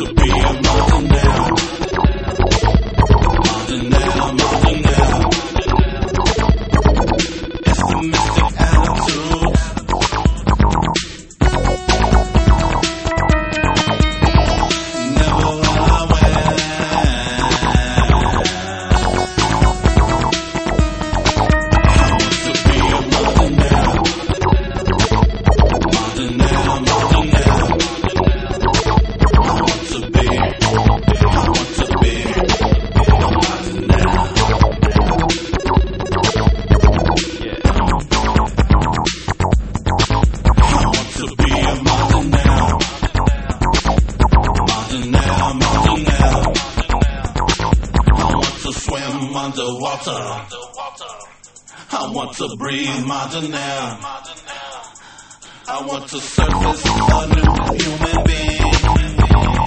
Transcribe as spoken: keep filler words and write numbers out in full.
to be a Martinelle. Martinelle, Martinelle. It's the mystic attitude. Never will I win. I want to be a Martinelle. Martinelle, Martinelle. I want to be, I want to be a Martinelle. Yeah. I want to be a Martinelle. Martinelle, Martinelle. I want to swim underwater. I want to breathe Martinelle. I want to surface a new human being.